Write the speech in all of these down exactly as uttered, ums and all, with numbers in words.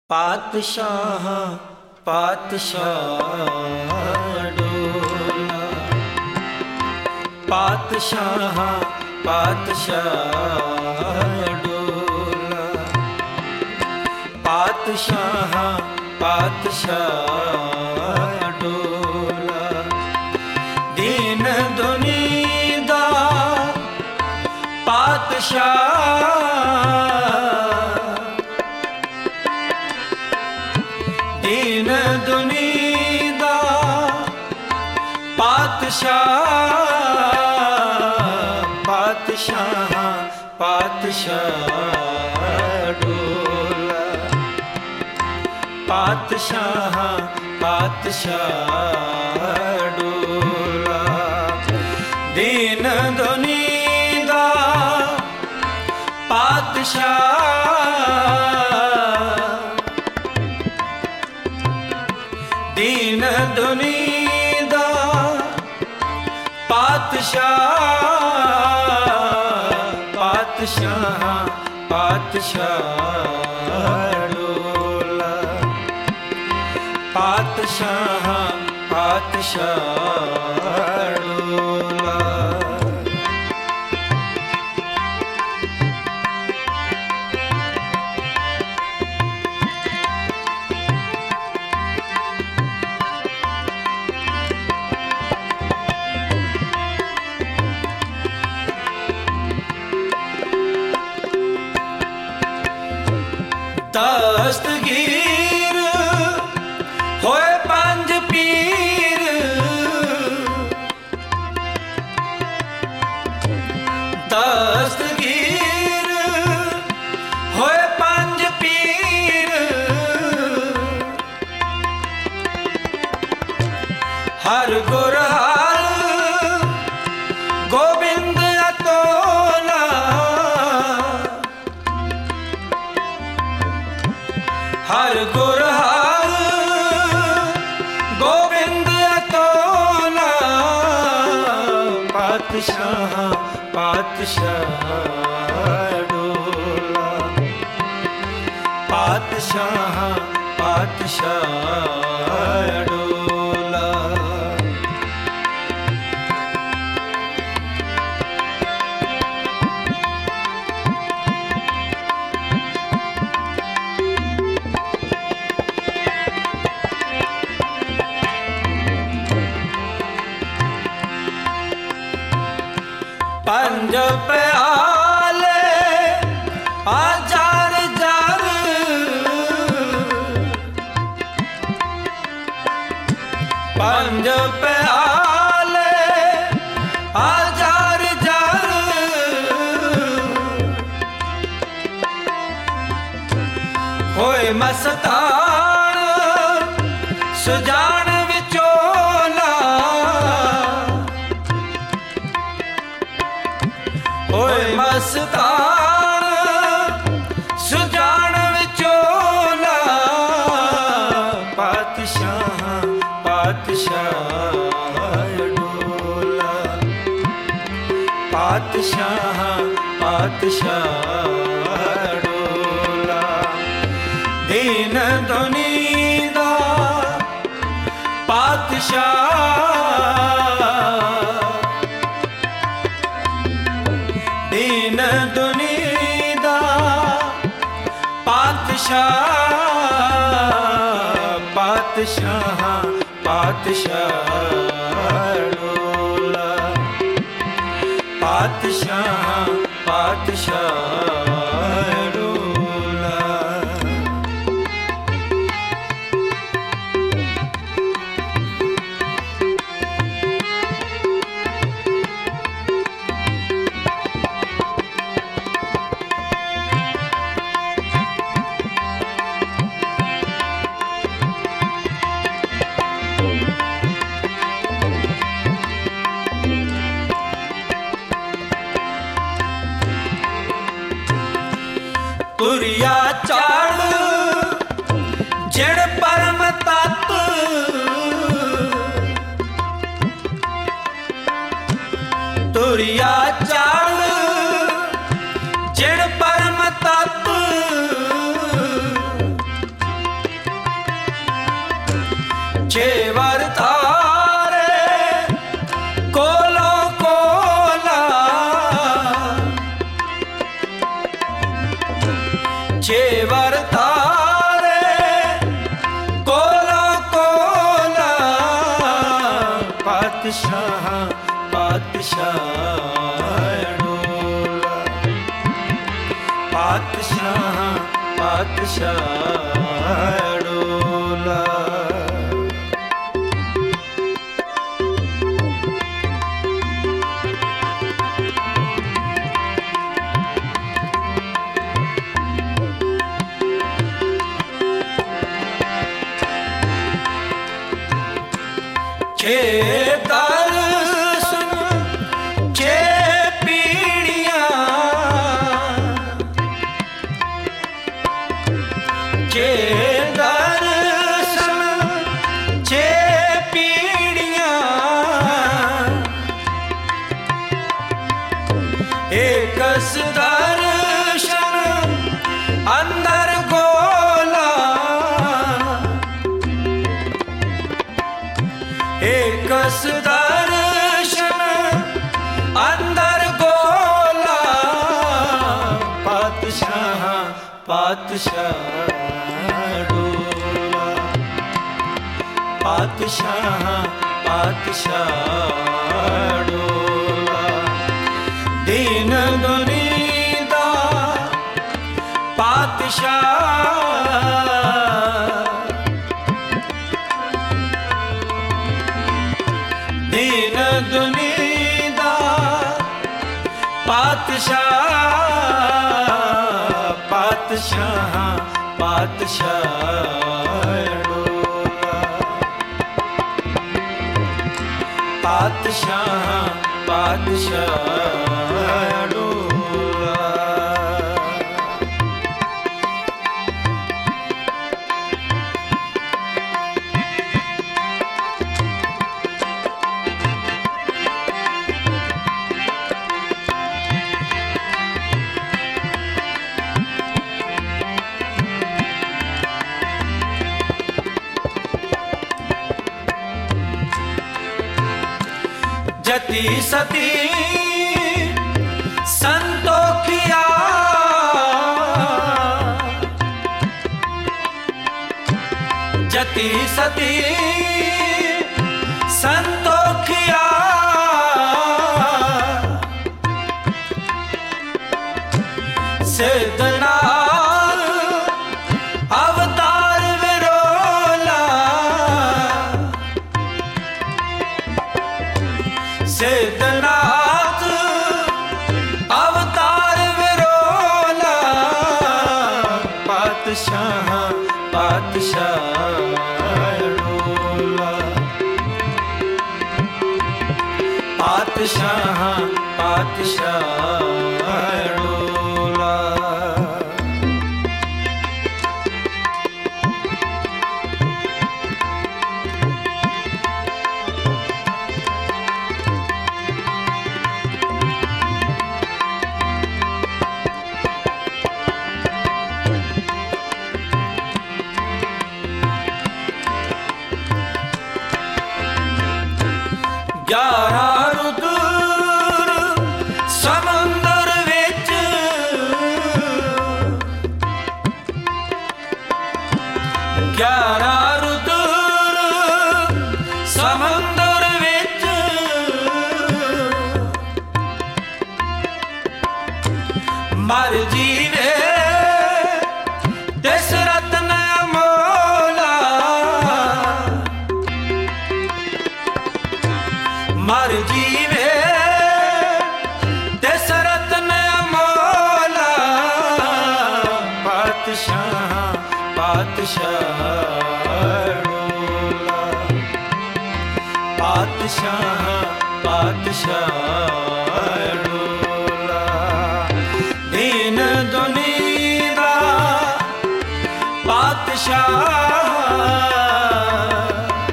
ਪਾਤਸ਼ਾਹ ਪਾਤਸ਼ਾਹ ਡੋਲਾ, ਪਾਤਸ਼ਾਹ ਪਾਤਸ਼ਾਹ ਡੋਲਾ, ਪਾਤਸ਼ਾਹ ਪਾਤਸ਼ਾਹ ਡੋਲਾ। ਦੀਨ ਦੁਨੀ ਦਾ ਪਾਤਸ਼ਾਹ, ਦੀਨ ਦੁਨੀ ਦਾ ਪਾਤਸ਼ਾਹ, ਪਾਤਸ਼ਾਹ ਪਾਤਸ਼ਾਹ ਡੋਲਾ, ਪਾਤਸ਼ਾਹ ਪਾਤਸ਼ਾਹ ਡੋਲਾ। ਦੀਨ ਦੁਨੀ ਦਾ ਪਾਤਸ਼ਾਹ, ਦੀਨ ਦੁਨੀ ਦਾ ਪਾਤਸ਼ਾਹ, ਪਾਤਸ਼ਾਹ ਪਾਤਸ਼ਾਹ ਡੋਲਾ, ਪਾਤਸ਼ਾਹ ਪਾਤਸ਼ਾਹ ਡੋਲਾ। ਦਸਤਗੀਰ ਹੋਏ ਪੰਜ ਪੀਰ, ਦਸਤਗੀਰ ਹੋਏ ਪੰਜ ਪੀਰ। ਹਰ ਗੁਰ ਹਰ ਗੋਬਿੰਦ ਅਤੋਲਾ, ਹਰ ਗੁਰ ਹਰ ਗੋਬਿੰਦ ਅਤੋਲਾ। ਪਾਤਸ਼ਾਹ ਪਾਤਸ਼ਾਹ ਡੋਲਾ, ਪਾਤਸ਼ਾਹ ਪਾਤਸ਼ਾਹ ਡੋਲਾ। ਪੰਜ ਪਿਆਲੇ ਆ ਜਰ ਜਰ, ਪੰਜ ਪਿਆਲੇ ਆ ਜਰ ਜਰ। ਹੋਏ ਮਸਤਾਨ ਸੁਜਾਨ ਵਿਚੋਲਾ, ਹੋਏ ਮਸਤਾਨ ਸੁਜਾਨ ਵਿਚੋਲਾ। ਪਾਤਸ਼ਾਹ ਪਾਤਸ਼ਾਹ ਡੋਲਾ, ਪਾਤਸ਼ਾਹ ਪਾਤਸ਼ਾਹ ਡੋਲਾ। ਦੀਨ ਦੁਨੀ ਦਾ ਪਾਤਸ਼ਾਹ, ਦੀਨ ਦੁਨੀ ਦਾ ਪਾਤਸ਼ਾਹ, ਪਾਤਸ਼ਾਹ ਪਾਤਸ਼ਾਹ ਡੋਲਾ, ਪਾਤਸ਼ਾਹ ਪਾਤਸ਼ਾਹ ਡੋਲਾ। ਪਾਤਸ਼ਾਹ ਡੋਲਾ। ਛੇ ਦਰਸ਼ਨ ਛੇ ਪੀੜੀਆਂ, ਛੇ ਦਰਸ਼ਨ ਛੇ ਪੀੜੀਆਂ, ਏਕਸ ਦਰਸ਼ਨ ਅੰਦਰ ਗੋਲਾ, ਏਕਸ ਦਰਸ਼ਨ ਅੰਦਰ ਗੋਲਾ। ਪਾਤਸ਼ਾਹ ਪਾਤਸ਼ਾਹ ਡੋਲਾ, ਪਾਤਸ਼ਾਹ ਪਾਤਸ਼ਾਹ ਡੋਲਾ। ਦੀਨ ਦੁਨੀ ਦਾ ਪਾਤਸ਼ਾਹ, ਦੀਨ ਦੁਨੀ ਦਾ ਪਾਤਸ਼ਾਹ, ਪਾਤਸ਼ਾਹ ਪਾਤਸ਼ਾਹ ਡੋਲਾ, ਪਾਤਸ਼ਾਹ ਪਾਤਸ਼ਾਹ ਡੋਲਾ। ਜਤੀ ਸਤੀ ਸੰਤੋਖਿਆ, ਜਤੀ ਸਤੀ ਸੰਤੋਖਿਆ, ਸਿੱਧਨਾਥ ਅਵਤਾਰ ਵਿਰੋਲਾ, ਸਿੱਧਨਾਥ ਅਵਤਾਰ ਵਿਰੋਲਾ। ਪਾਤਸ਼ਾਹ ਪਾਤਸ਼ਾਹ ਡੋਲਾ, ਪਾਤਸ਼ਾਹ ਪਾਤਸ਼ਾਹ ਡੋਲਾ। ਗਿਆਰਾਂ ਰੁਦਰ ਸਮੁੰਦਰ ਵਿੱਚ, ਗਿਆਰਾਂ ਰੁਦਰ ਸਮੁੰਦਰ ਵਿੱਚ, ਮਰ ਜੀਵੇ ਤਿਸ ਰਤਨ ਅਮੋਲਾ, ਮਰ ਜੀਵੇ ਤਿਸ ਰਤਨ ਅਮੋਲਾ। ਪਾਤਸ਼ਾਹ ਪਾਤਸ਼ਾਹ ਡੋਲਾ, ਪਾਤਸ਼ਾਹ ਪਾਤਸ਼ਾਹ ਡੋਲਾ। ਦੀਨ ਦੁਨੀ ਦਾ ਪਾਤਸ਼ਾਹ,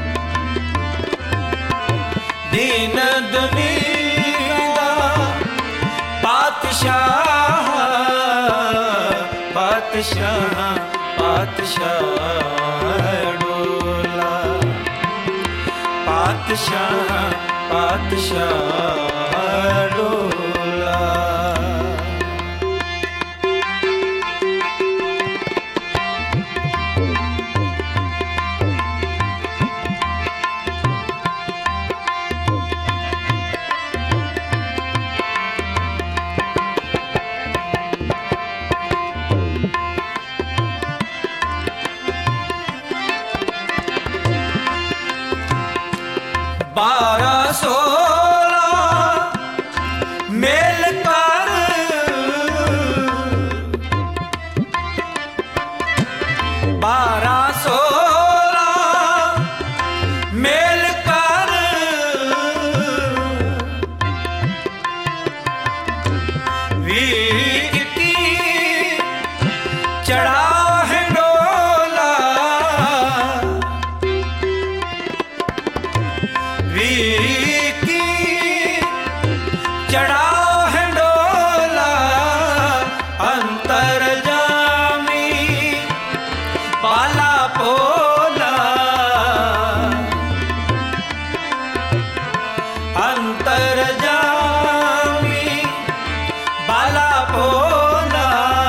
ਦੀਨ ਦੁਨੀ ਦਾ ਪਾਤਸ਼ਾਹ, ਪਾਤਸ਼ਾਹ ਪਾਤਸ਼ਾਹ ਡੋਲਾ, ਪਾਤਸ਼ਾਹ ਪਾਤਸ਼ਾਹ ਡੋਲਾ। बारह सोलह मेल कर बारह सोलह मेल कर वीर की चढ़ा है डोला वीर की चढ़ा है डोला अंतर जामी पाला पोला अंतर जामी बाला पोला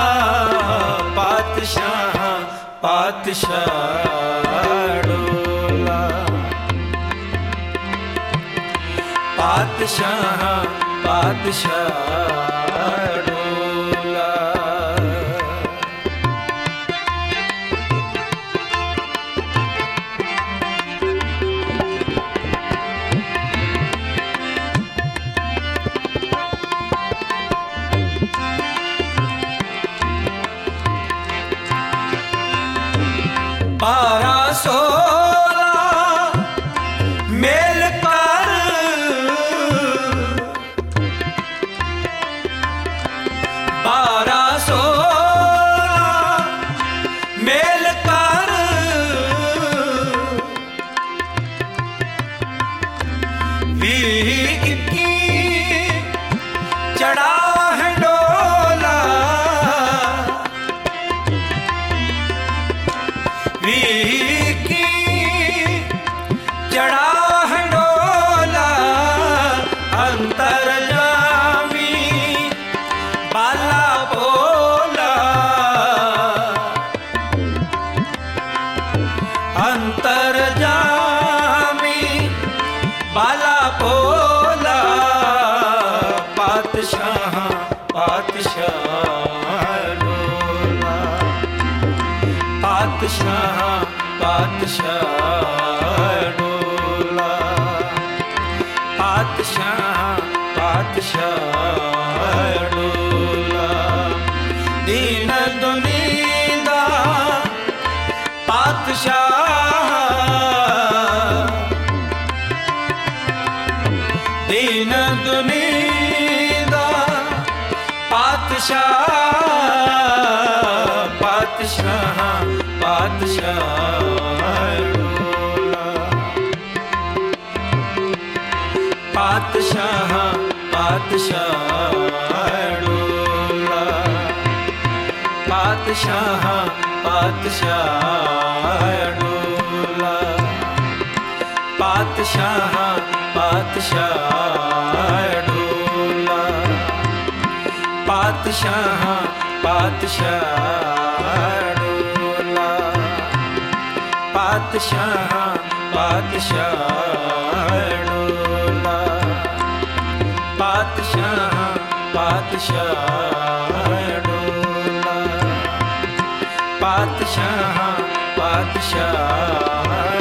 पातशाह पातशाह डोला पातशाह पातशाह डोला बारह सोलह मेल कर बारह सोलह मेल कर वीर की चढ़ा है डोला वीर की चढ़ा है डोला अंतर जामी बाला बोला अंतर जामी बाला बोला पातशाह पातशाह डोला पातशाह पातशाह डोला पातशाह पातशाह डोला दीन दुनीदा पातशाह दीन दुनीदा पातशाह पातशाह पातशाह डोला पातशाह पातशाह डोला पातशाह पातशाह डोला पातशाह पातशाह डोला पातशाह पातशाह डोला पातशाह पातशाह डोला पातशाह पातशाह डोला पातशाह पातशाह